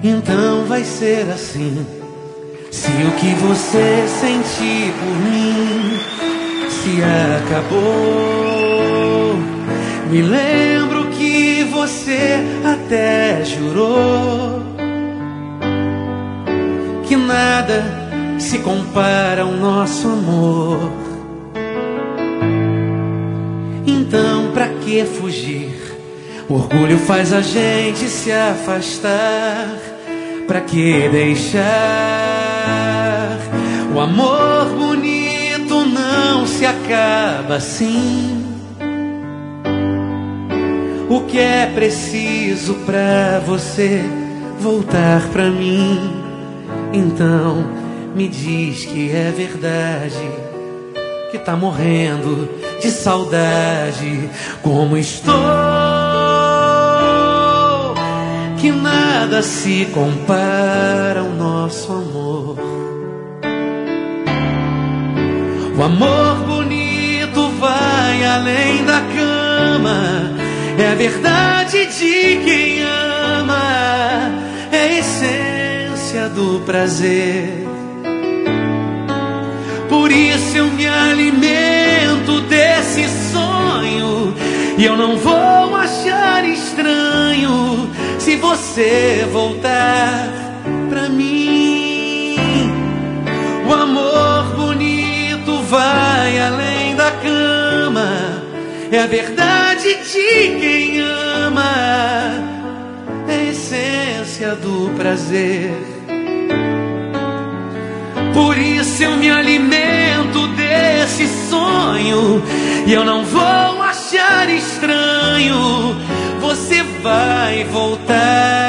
Então vai ser assim. Se o que você sentir por mim se acabou, me lembro que você até jurou que nada se compara ao nosso amor. Então pra que fugir? O orgulho faz a gente se afastar. Pra que deixar? O amor bonito não se acaba assim. O que é preciso pra você voltar pra mim? Então me diz que é verdade, que tá morrendo de saudade como estou, que nada se compara ao nosso amor. O amor bonito vai além da cama, é a verdade de quem ama, é a essência do prazer. Por isso eu me alimento desse sonho, e eu não vou achar estranho se você voltar pra mim. O amor bonito vai além da cama, é a verdade de quem ama, é a essência do prazer. Por isso eu me alimento desse sonho, e eu não vou achar estranho, você vai voltar.